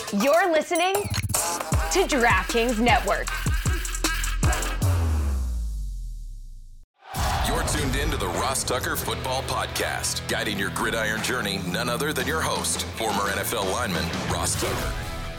You're listening to DraftKings Network. You're tuned in to the Ross Tucker Football Podcast, guiding your gridiron journey, none other than your host, former NFL lineman, Ross Tucker.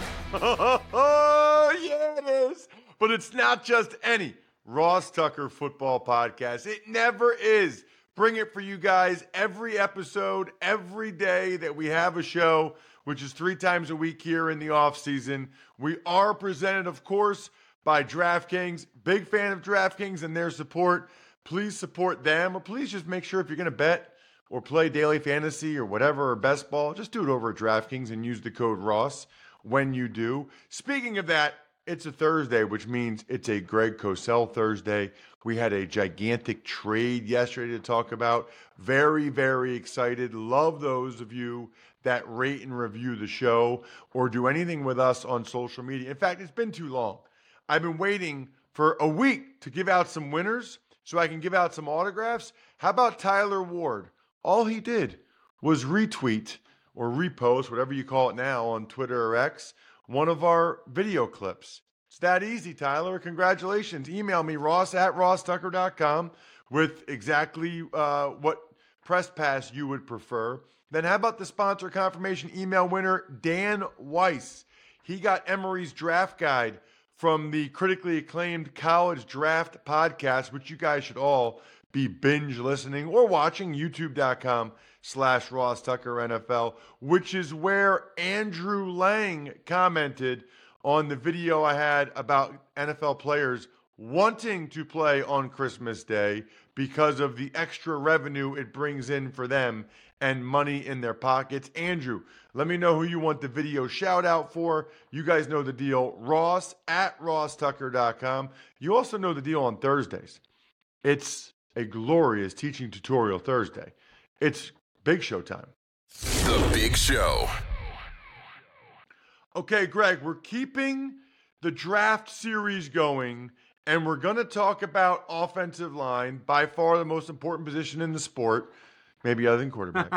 Oh, yeah, it is. But it's not just any Ross Tucker Football Podcast. It never is. Bring it for you guys every episode, every day that we have a show, which is 3 times a week here in the off season. We are presented, of course, by DraftKings. Big fan of DraftKings and their support. Please support them, or please just make sure if you're going to bet or play daily fantasy or whatever, or best ball, just do it over at DraftKings and use the code Ross when you do. Speaking of that, it's a Thursday, which means it's a Greg Cosell Thursday. We had a gigantic trade yesterday to talk about. Very, very excited. Love those of you that rate and review the show or do anything with us on social media. In fact, it's been too long. I've been waiting for a week to give out some winners so I can give out some autographs. How about Tyler Ward? All he did was retweet or repost, whatever you call it now, on Twitter or X, one of our video clips. It's that easy, Tyler. Congratulations. Email me, ross@rosstucker.com, with exactly what press pass you would prefer. Then how about the sponsor confirmation email winner, Dan Weiss? He got Emory's draft guide from the critically acclaimed College Draft Podcast, which you guys should all be binge listening or watching, youtube.com/Ross Tucker NFL, which is where Andrew Lang commented on the video I had about NFL players wanting to play on Christmas Day because of the extra revenue it brings in for them and money in their pockets. Andrew, let me know who you want the video shout out for. You guys know the deal. Ross@rosstucker.com. You also know the deal on Thursdays. It's a glorious teaching tutorial Thursday. It's Big Show time. The Big Show. Okay, Greg, we're keeping the draft series going, and we're going to talk about offensive line, by far the most important position in the sport, maybe other than quarterback.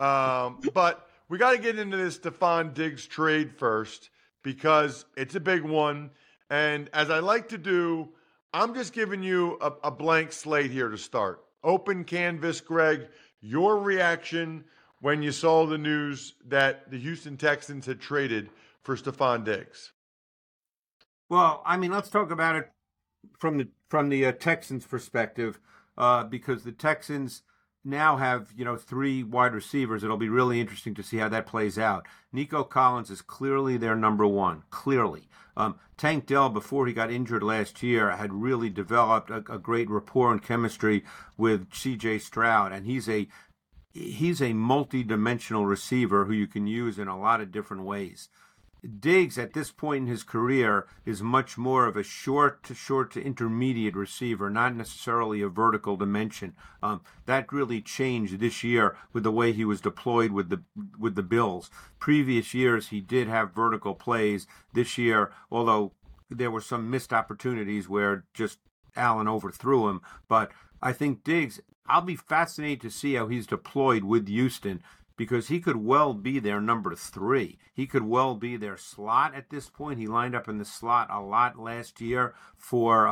But we got to get into this Stefon Diggs trade first because it's a big one. And as I like to do, I'm just giving you a blank slate here to start. Open canvas, Greg. Your reaction when you saw the news that the Houston Texans had traded for Stefon Diggs? Well, I mean, let's talk about it from the Texans' perspective, because the Texans now have 3 wide receivers. It'll be really interesting to see how that plays out. Nico Collins is clearly their number one, clearly. Tank Dell, before he got injured last year, had really developed a great rapport and chemistry with C.J. Stroud, and he's a multi-dimensional receiver who you can use in a lot of different ways. Diggs, at this point in his career, is much more of a short to intermediate receiver, not necessarily a vertical dimension. That really changed this year with the way he was deployed with the Bills. Previous years, he did have vertical plays. This year, although there were some missed opportunities where just Allen overthrew him, but I think Diggs, I'll be fascinated to see how he's deployed with Houston, because he could well be their number 3. He could well be their slot at this point. He lined up in the slot a lot last year for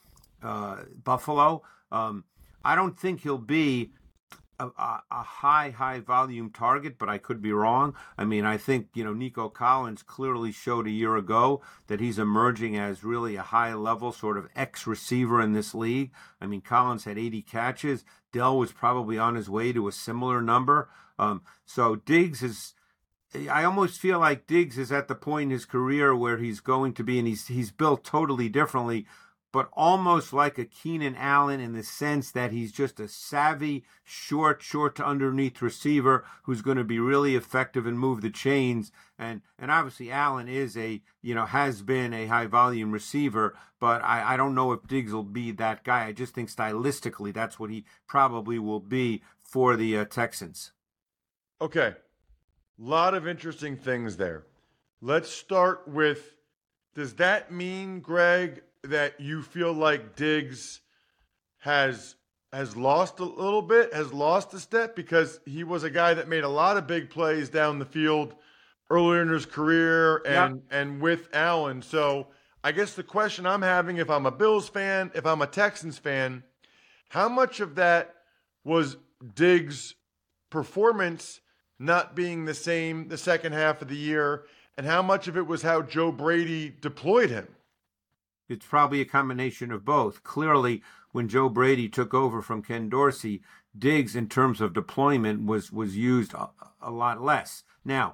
Buffalo. I don't think he'll be a high volume target, but I could be wrong. I mean, I think, Nico Collins clearly showed a year ago that he's emerging as really a high level sort of ex-receiver in this league. I mean, Collins had 80 catches. Dell was probably on his way to a similar number. So Diggs is, I almost feel like Diggs is at the point in his career where he's going to be, and he's built totally differently, but almost like a Keenan Allen in the sense that he's just a savvy, short to underneath receiver who's going to be really effective and move the chains. And obviously Allen is has been a high volume receiver, but I don't know if Diggs will be that guy. I just think stylistically that's what he probably will be for the Texans. Okay. A lot of interesting things there. Let's start with, does that mean, Greg, that you feel like Diggs has lost a little bit, has lost a step? Because he was a guy that made a lot of big plays down the field earlier in his career and with Allen. So I guess the question I'm having, if I'm a Bills fan, if I'm a Texans fan, how much of that was Diggs' performance not being the same the second half of the year, and how much of it was how Joe Brady deployed him? It's probably a combination of both. Clearly, when Joe Brady took over from Ken Dorsey, Diggs, in terms of deployment, was used a lot less. Now,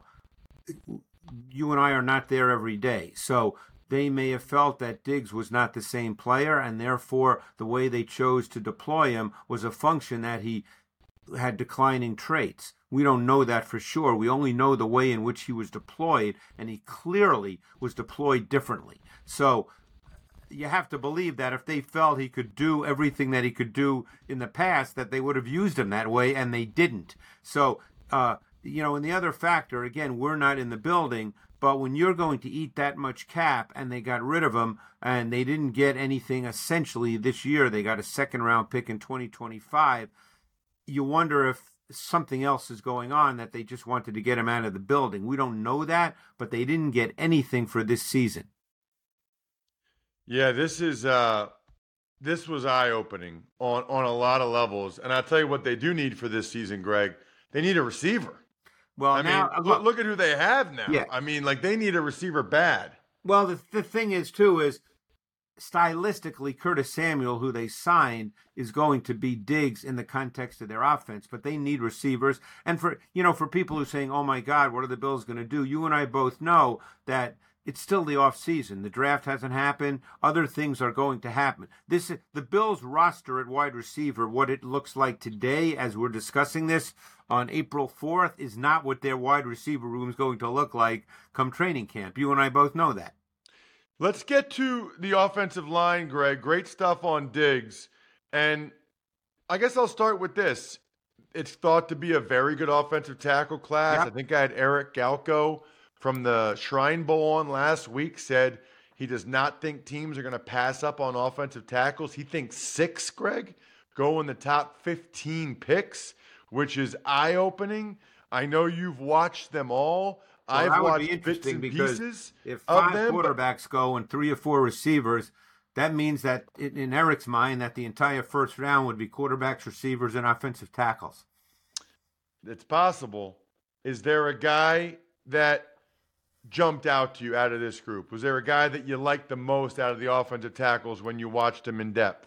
you and I are not there every day, so they may have felt that Diggs was not the same player, and therefore the way they chose to deploy him was a function that he had declining traits. We don't know that for sure. We only know the way in which he was deployed, and he clearly was deployed differently. So you have to believe that if they felt he could do everything that he could do in the past, that they would have used him that way, and they didn't. So, and the other factor, again, we're not in the building, but when you're going to eat that much cap and they got rid of him and they didn't get anything essentially this year, they got a second-round pick in 2025, you wonder if something else is going on, that they just wanted to get him out of the building. We don't know that, but they didn't get anything for this season. Yeah, this was eye-opening on a lot of levels. And I'll tell you what they do need for this season, Greg. They need a receiver. Well, look at who they have now. Yeah. I mean, they need a receiver bad. Well, the thing is, too, is stylistically, Curtis Samuel, who they signed, is going to be Diggs in the context of their offense, but they need receivers. And for people who are saying, oh my God, what are the Bills going to do? You and I both know that it's still the off season. The draft hasn't happened. Other things are going to happen. The Bills roster at wide receiver, what it looks like today as we're discussing this on April 4th, is not what their wide receiver room is going to look like come training camp. You and I both know that. Let's get to the offensive line, Greg. Great stuff on Diggs. And I guess I'll start with this. It's thought to be a very good offensive tackle class. Yep. I think I had Eric Galko from the Shrine Bowl on last week said he does not think teams are going to pass up on offensive tackles. He thinks 6, Greg, go in the top 15 picks, which is eye-opening. I know you've watched them all. Well, I've watched bits and pieces if of 5 them, quarterbacks go and 3 or 4 receivers, that means that in Eric's mind that the entire first round would be quarterbacks, receivers, and offensive tackles. It's possible. Is there a guy that jumped out to you out of this group? Was there a guy that you liked the most out of the offensive tackles when you watched him in depth?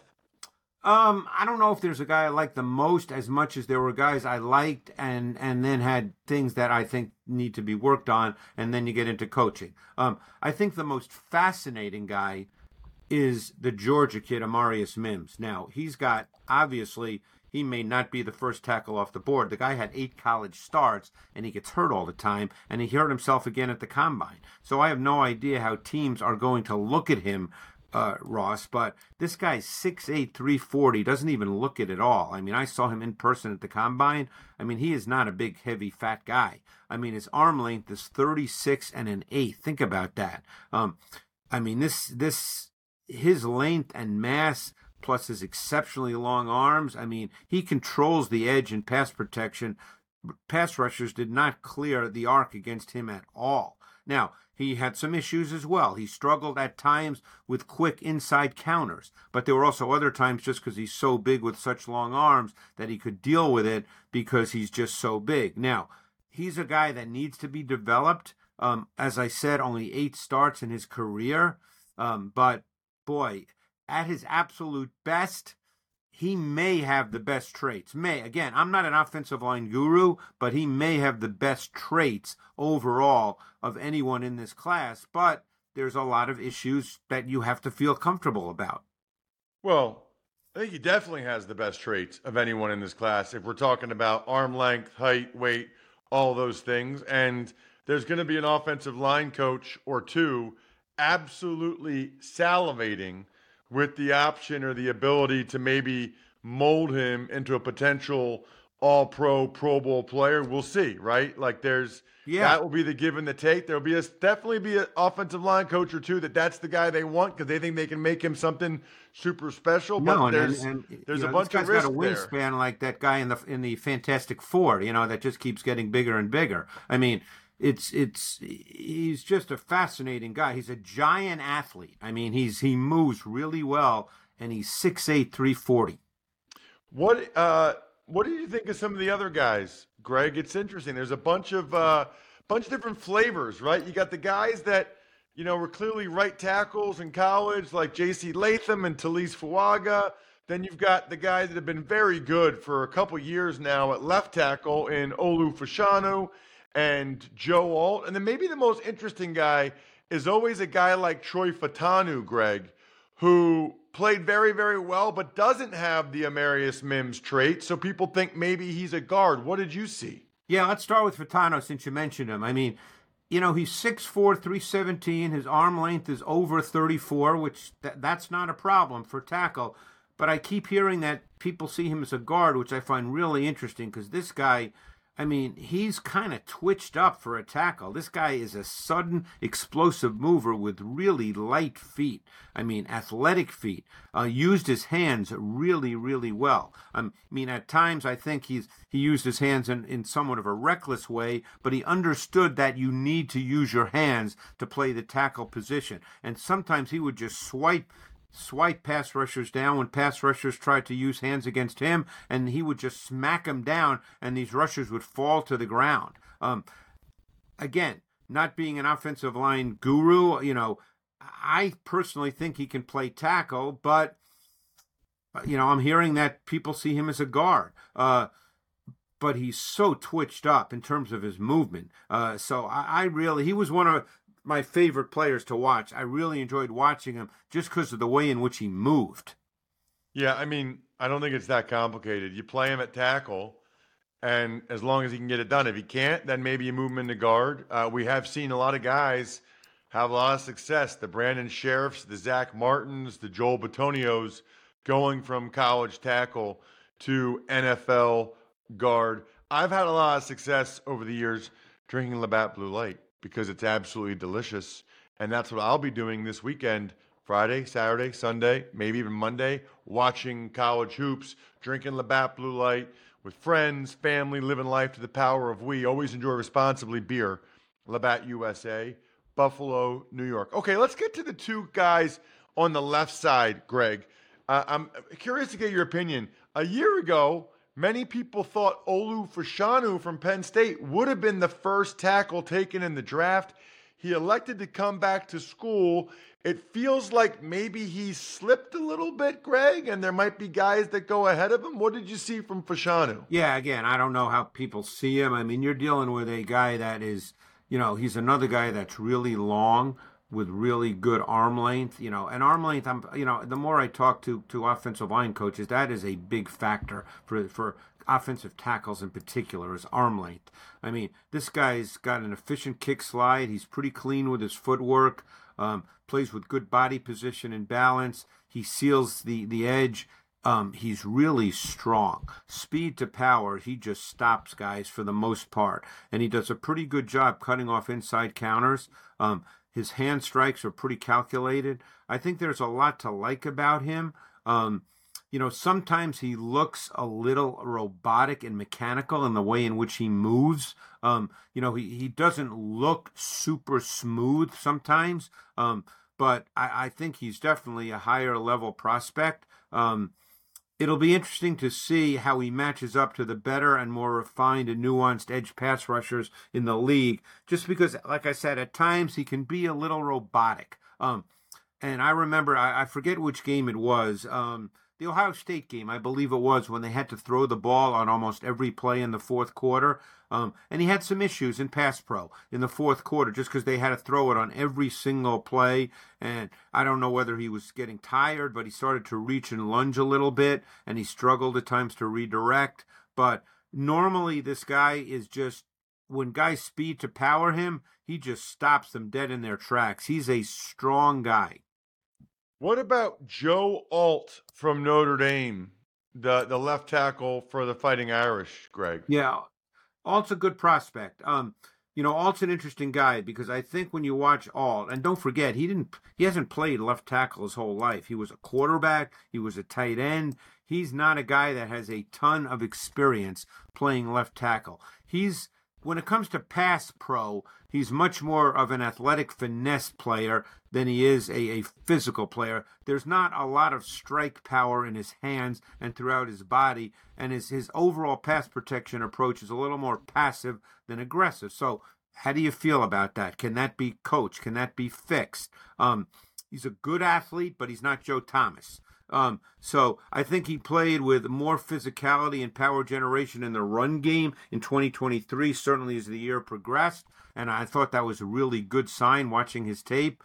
I don't know if there's a guy I liked the most as much as there were guys I liked and then had things that I think need to be worked on, and then you get into coaching. I think the most fascinating guy is the Georgia kid, Amarius Mims. Now, he's got, obviously, he may not be the first tackle off the board. The guy had 8 college starts, and he gets hurt all the time, and he hurt himself again at the combine. So I have no idea how teams are going to look at him, Ross, but this guy's 6'8", 340, doesn't even look it at all. I mean, I saw him in person at the combine. I mean, he is not a big, heavy, fat guy. I mean, his arm length is 36 1/8. Think about that. I mean, his length and mass plus his exceptionally long arms, I mean, he controls the edge in pass protection. Pass rushers did not clear the arc against him at all. Now, he had some issues as well. He struggled at times with quick inside counters, but there were also other times just because he's so big with such long arms that he could deal with it because he's just so big. Now, he's a guy that needs to be developed. As I said, only 8 starts in his career, but boy, at his absolute best, he may have the best traits. Again, I'm not an offensive line guru, but he may have the best traits overall of anyone in this class. But there's a lot of issues that you have to feel comfortable about. Well, I think he definitely has the best traits of anyone in this class. If we're talking about arm length, height, weight, all those things. And there's going to be an offensive line coach or two absolutely salivating with the option or the ability to maybe mold him into a potential all-pro, Pro Bowl player. We'll see, right? That will be the give and the take. There'll be definitely be an offensive line coach or two that's the guy they want because they think they can make him something super special. But there's a bunch of risk there. Got a wingspan like that guy in the Fantastic Four, that just keeps getting bigger and bigger. I mean, he's just a fascinating guy. He's a giant athlete. I mean, he moves really well, and he's 6'8", 340. What do you think of some of the other guys, Greg? It's interesting. There's a bunch of different flavors, right? You got the guys that, were clearly right tackles in college, like J.C. Latham and Talise Fuaga. Then you've got the guys that have been very good for a couple years now at left tackle in Olu Fashanu and Joe Alt. And then maybe the most interesting guy is always a guy like Troy Fautanu, Greg, who played very, very well, but doesn't have the Amarius Mims trait. So people think maybe he's a guard. What did you see? Yeah, let's start with Fautanu since you mentioned him. I mean, he's 6'4", 317. His arm length is over 34, which that's not a problem for tackle. But I keep hearing that people see him as a guard, which I find really interesting because this guy, I mean, he's kind of twitched up for a tackle. This guy is a sudden, explosive mover with really light feet. I mean, athletic feet. Used his hands really, really well. I mean, at times I think he used his hands in somewhat of a reckless way, but he understood that you need to use your hands to play the tackle position. And sometimes he would just swipe pass rushers down when pass rushers tried to use hands against him, and he would just smack them down, and these rushers would fall to the ground. Again, not being an offensive line guru, I personally think he can play tackle, but, I'm hearing that people see him as a guard. But he's so twitched up in terms of his movement. So he was one of my favorite players to watch. I really enjoyed watching him just because of the way in which he moved. Yeah, I mean, I don't think it's that complicated. You play him at tackle, and as long as he can get it done. If he can't, then maybe you move him into guard. We have seen a lot of guys have a lot of success. The Brandon Sheriffs, the Zach Martins, the Joel Batonios going from college tackle to NFL guard. I've had a lot of success over the years drinking Labatt Blue Light, because it's absolutely delicious. And that's what I'll be doing this weekend, Friday, Saturday, Sunday, maybe even Monday, watching college hoops, drinking Labatt Blue Light with friends, family, living life to the power of we. Always enjoy responsibly beer. Labatt USA, Buffalo, New York. Okay, let's get to the two guys on the left side, Greg. I'm curious to get your opinion. A year ago, many people thought Olu Fashanu from Penn State would have been the first tackle taken in the draft. He elected to come back to school. It feels like maybe he slipped a little bit, Greg, and there might be guys that go ahead of him. What did you see from Fashanu? Yeah, again, I don't know how people see him. I mean, you're dealing with a guy that is, he's another guy that's really long with really good arm length, and arm length, the more I talk to offensive line coaches, that is a big factor for offensive tackles in particular, is arm length. I mean, this guy's got an efficient kick slide. He's pretty clean with his footwork, plays with good body position and balance. He seals the edge. He's really strong. Speed to power, he just stops guys for the most part. And he does a pretty good job cutting off inside counters. His hand strikes are pretty calculated. I think there's a lot to like about him. Sometimes he looks a little robotic and mechanical in the way in which he moves. He doesn't look super smooth sometimes, but I think he's definitely a higher level prospect. It'll be interesting to see how he matches up to the better and more refined and nuanced edge pass rushers in the league, just because, like I said, at times he can be a little robotic. And I remember, I forget which game it was, the Ohio State game, I believe it was, when they had to throw the ball on almost every play in the fourth quarter. And he had some issues in pass pro in the fourth quarter just because they had to throw it on every single play. And I don't know whether he was getting tired, but he started to reach and lunge a little bit, and he struggled at times to redirect. But normally this guy is just, when guys speed to power him, he just stops them dead in their tracks. He's a strong guy. What about Joe Alt from Notre Dame, the left tackle for the Fighting Irish, Greg? Yeah, Alt's a good prospect. Alt's an interesting guy because I think when you watch Alt, and don't forget, he hasn't played left tackle his whole life. He was a quarterback. He was a tight end. He's not a guy that has a ton of experience playing left tackle. He's when it comes to pass pro, he's much more of an athletic finesse player than he is a physical player. There's not a lot of strike power in his hands and throughout his body, and his overall pass protection approach is a little more passive than aggressive. So how do you feel about that? Can that be coached? Can that be fixed? He's a good athlete, but he's not Joe Thomas. So I think he played with more physicality and power generation in the run game in 2023, certainly as the year progressed. And I thought that was a really good sign watching his tape.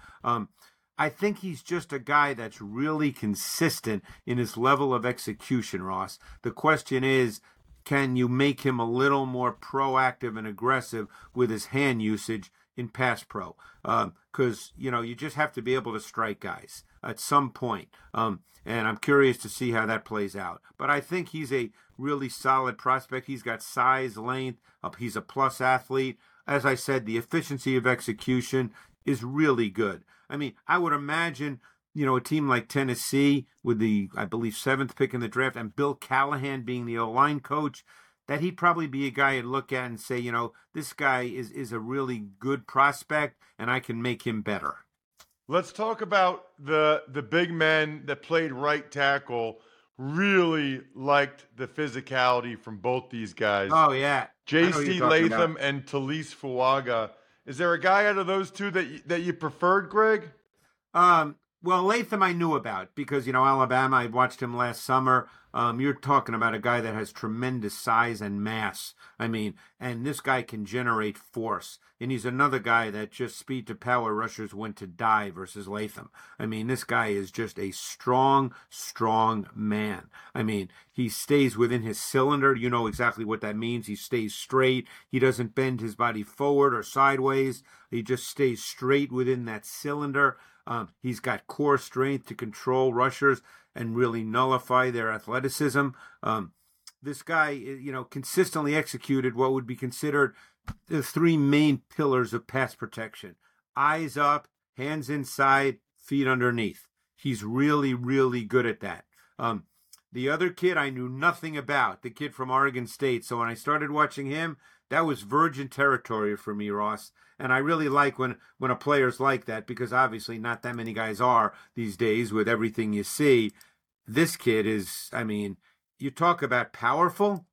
I think he's just a guy that's really consistent in his level of execution, Ross. The question is, can you make him a little more proactive and aggressive with his hand usage in pass pro? Because, you just have to be able to strike guys at some point. And I'm curious to see how that plays out. But I think he's a really solid prospect. He's got size, length. He's a plus athlete. As I said, the efficiency of execution is really good. I mean, I would imagine, a team like Tennessee with the, I believe, 7th pick in the draft and Bill Callahan being the O-line coach, that he'd probably be a guy you'd look at and say, this guy is a really good prospect and I can make him better. Let's talk about the big men that played right tackle. Really liked the physicality from both these guys. Oh, yeah. J.C. Latham and Talise Fuaga. Is there a guy out of those two that you preferred, Greg? Well, Latham I knew about because, Alabama, I watched him last summer. You're talking about a guy that has tremendous size and mass. I mean, and this guy can generate force. And he's another guy that just speed to power rushers went to die versus Latham. I mean, this guy is just a strong, strong man. I mean, he stays within his cylinder. You know exactly what that means. He stays straight. He doesn't bend his body forward or sideways. He just stays straight within that cylinder. He's got core strength to control rushers and really nullify their athleticism. This guy, consistently executed what would be considered the 3 main pillars of pass protection: eyes up, hands inside, feet underneath. He's really, really good at that. The other kid I knew nothing about, the kid from Oregon State. So when I started watching him, that was virgin territory for me, Ross. And I really like when a player's like that, because obviously not that many guys are these days with everything you see. This kid is, you talk about powerful.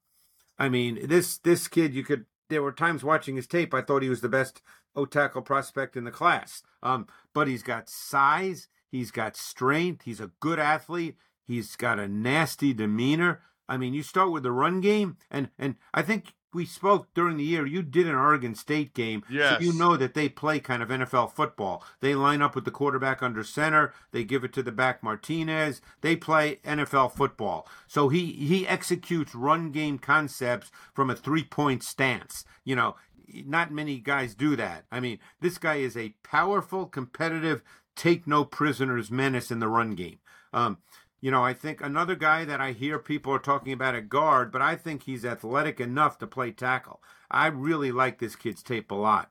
This kid, there were times watching his tape, I thought he was the best O-tackle prospect in the class. But he's got size, he's got strength, he's a good athlete, he's got a nasty demeanor. You start with the run game, and I think we spoke during the year. You did an Oregon State game, yes. So you know that they play kind of NFL football. They line up with the quarterback under center. They give it to the back Martinez. They play NFL football. So he executes run game concepts from a 3-point stance. Not many guys do that. This guy is a powerful, competitive, take no prisoners menace in the run game. I think another guy that I hear people are talking about at guard, but I think he's athletic enough to play tackle. I really like this kid's tape a lot.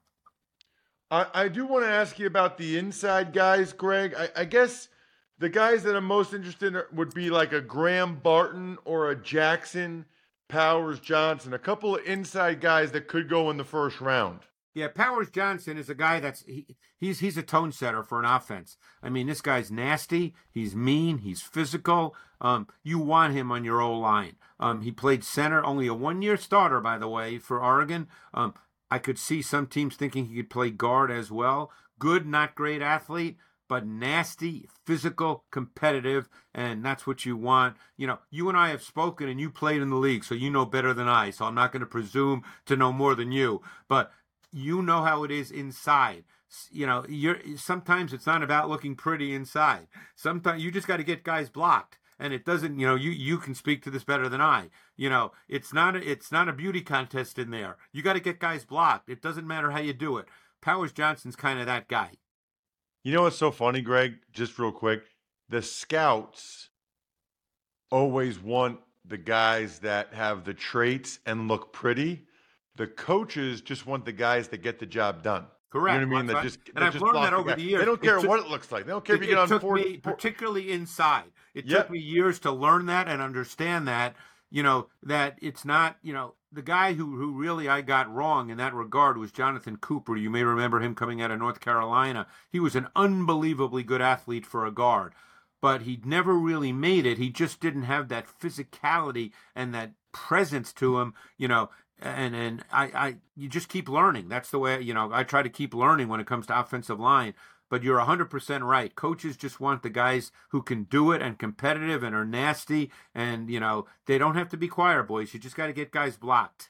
I do want to ask you about the inside guys, Greg. I guess the guys that I'm most interested in would be like a Graham Barton or a Jackson Powers Johnson, a couple of inside guys that could go in the first round. Yeah, Powers Johnson is a guy that's he's a tone setter for an offense. This guy's nasty. He's mean. He's physical. You want him on your O-line. He played center, only a 1-year starter, by the way, for Oregon. I could see some teams thinking he could play guard as well. Good, not great athlete, but nasty, physical, competitive, and that's what you want. You and I have spoken, and you played in the league, so you know better than I, so I'm not going to presume to know more than you. But you know how it is inside. Sometimes it's not about looking pretty inside. Sometimes you just got to get guys blocked, and it doesn't. You can speak to this better than I. It's not a beauty contest in there. You got to get guys blocked. It doesn't matter how you do it. Powers Johnson's kind of that guy. You know what's so funny, Greg? Just real quick, the scouts always want the guys that have the traits and look pretty. The coaches just want the guys that get the job done. Correct. You know what I mean? I've learned that over the years. They don't care what it looks like. They don't care if you get on particularly inside. It took me years to learn that and understand that. that it's not, the guy who really I got wrong in that regard was Jonathan Cooper. You may remember him coming out of North Carolina. He was an unbelievably good athlete for a guard, but he never really made it. He just didn't have that physicality and that presence to him, and you just keep learning. That's the way, I try to keep learning when it comes to offensive line. But you're 100% right. Coaches just want the guys who can do it and competitive and are nasty. And, they don't have to be choir boys. You just got to get guys blocked.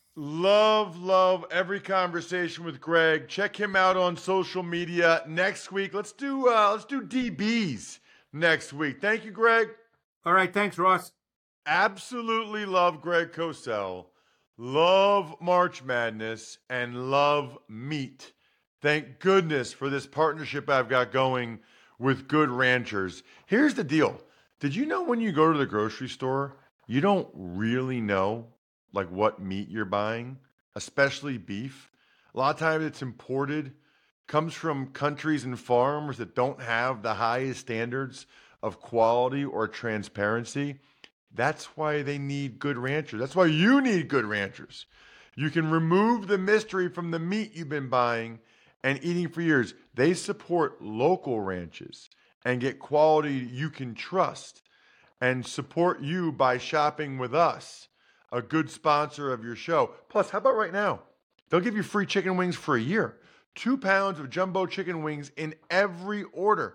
Love every conversation with Greg. Check him out on social media. Next week, let's do DBs next week. Thank you, Greg. All right. Thanks, Ross. Absolutely love Greg Cosell. Love March Madness and love meat. Thank goodness for this partnership I've got going with Good Ranchers. Here's the deal. Did you know when you go to the grocery store, you don't really know what meat you're buying, especially beef? A lot of times it's imported, comes from countries and farms that don't have the highest standards of quality or transparency. That's why they need Good Ranchers. That's why you need Good Ranchers. You can remove the mystery from the meat you've been buying and eating for years. They support local ranches and get quality you can trust and support you by shopping with us, a good sponsor of your show. Plus, how about right now? They'll give you free chicken wings for a year. 2 pounds of jumbo chicken wings in every order.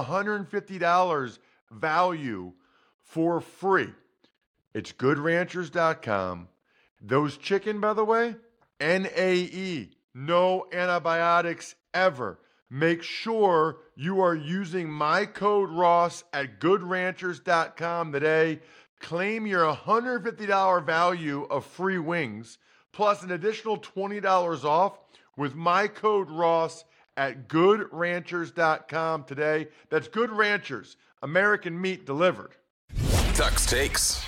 $150 value for free. It's goodranchers.com. Those chicken, by the way, NAE. No antibiotics ever. Make sure you are using my code Ross at goodranchers.com today. Claim your $150 value of free wings plus an additional $20 off with my code Ross at goodranchers.com today. That's Good Ranchers, American meat delivered. Tuck's Takes.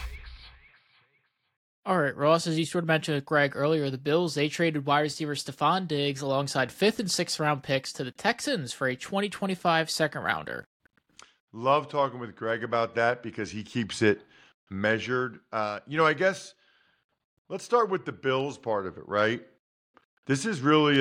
All right, Ross, as you sort of mentioned with Greg earlier, the Bills, they traded wide receiver Stephon Diggs alongside 5th and 6th round picks to the Texans for a 2025 second rounder. Love talking with Greg about that because he keeps it measured. I guess let's start with the Bills part of it, right? This is really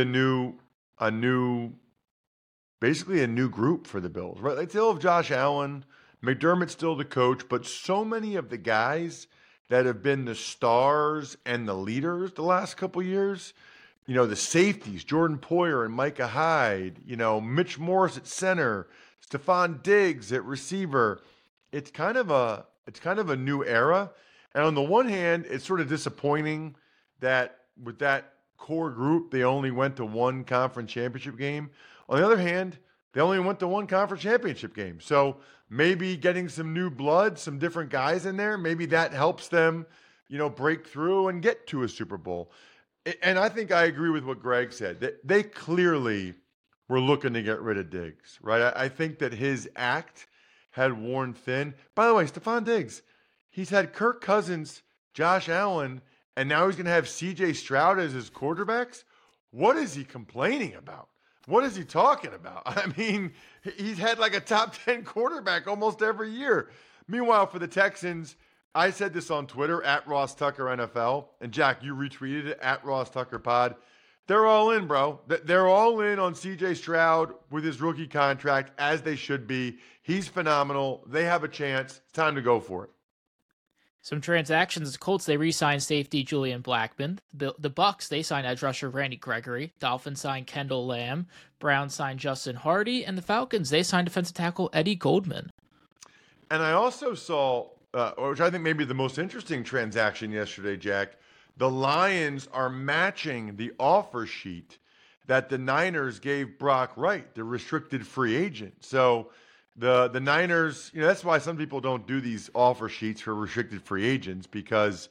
basically a new group for the Bills, right? They still have Josh Allen, McDermott's still the coach, but so many of the guys that have been the stars and the leaders the last couple years, the safeties, Jordan Poyer and Micah Hyde, Mitch Morse at center, Stephon Diggs at receiver. It's kind of a new era. And on the one hand, it's sort of disappointing that with that core group, they only went to one conference championship game. On the other hand, they only went to one conference championship game. So maybe getting some new blood, some different guys in there, maybe that helps them, break through and get to a Super Bowl. And I think I agree with what Greg said. They clearly were looking to get rid of Diggs, right? I think that his act had worn thin. By the way, Stephon Diggs, he's had Kirk Cousins, Josh Allen, and now he's going to have C.J. Stroud as his quarterbacks. What is he complaining about? What is he talking about? I mean, he's had like a top 10 quarterback almost every year. Meanwhile, for the Texans, I said this on Twitter, at Ross Tucker NFL, and Jack, you retweeted it, at Ross Tucker Pod. They're all in, bro. They're all in on C.J. Stroud with his rookie contract, as they should be. He's phenomenal. They have a chance. It's time to go for it. Some transactions. The Colts, they re-signed safety Julian Blackmon. The Bucks, they signed edge rusher Randy Gregory. Dolphins signed Kendall Lamb. Browns signed Justin Hardy. And the Falcons, they signed defensive tackle Eddie Goldman. And I also saw, which I think may be the most interesting transaction yesterday, Jack, the Lions are matching the offer sheet that the Niners gave Brock Wright, the restricted free agent. So the Niners, that's why some people don't do these offer sheets for restricted free agents, because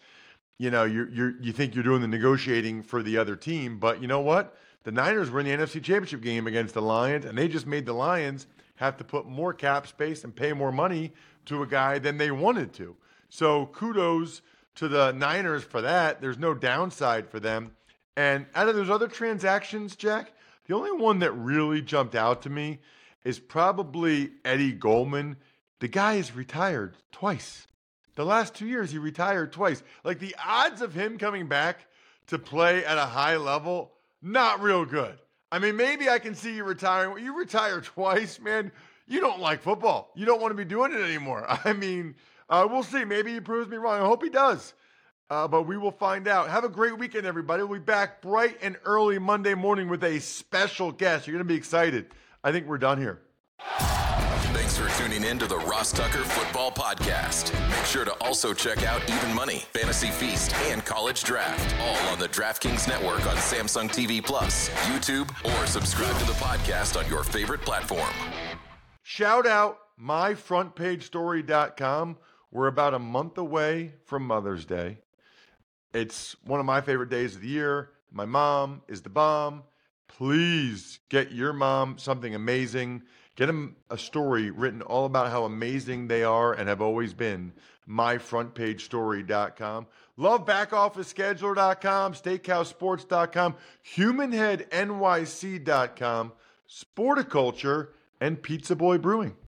you think you're doing the negotiating for the other team, but you know what? The Niners were in the NFC Championship game against the Lions, and they just made the Lions have to put more cap space and pay more money to a guy than they wanted to. So kudos to the Niners for that. There's no downside for them. And out of those other transactions, Jack, the only one that really jumped out to me is probably Eddie Goldman. The guy is retired twice. The last 2 years, he retired twice. Like, the odds of him coming back to play at a high level, not real good. I mean, maybe I can see you retiring. You retire twice, man. You don't like football. You don't want to be doing it anymore. I mean, we'll see. Maybe he proves me wrong. I hope he does. But we will find out. Have a great weekend, everybody. We'll be back bright and early Monday morning with a special guest. You're going to be excited. I think we're done here. Thanks for tuning in to the Ross Tucker Football Podcast. Make sure to also check out Even Money, Fantasy Feast, and College Draft, all on the DraftKings Network on Samsung TV Plus, YouTube, or subscribe to the podcast on your favorite platform. Shout out myfrontpagestory.com. We're about a month away from Mother's Day. It's one of my favorite days of the year. My mom is the bomb. Please get your mom something amazing. Get them a story written all about how amazing they are and have always been. myfrontpagestory.com. Love backofficescheduler.com, steakhousesports.com, humanheadnyc.com, Sporticulture, and Pizza Boy Brewing.